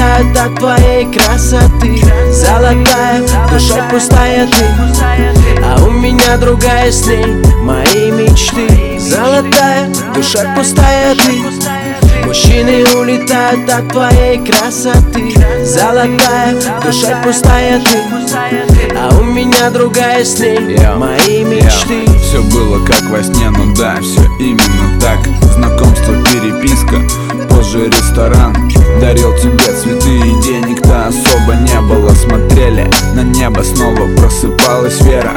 улетают от твоей красоты. Золотая, душа пустая ты, а у меня другая с ней, мои мечты. Золотая, душа пустая ты, мужчины улетают от твоей красоты. Золотая, душа пустая ты, а у меня другая с ней, мои мечты. Все было как во сне, ну да, все именно так. Знакомство, переписка, позже ресторан. Дарил тебе цветы и денег-то особо не было. Смотрели на небо, снова просыпалась вера.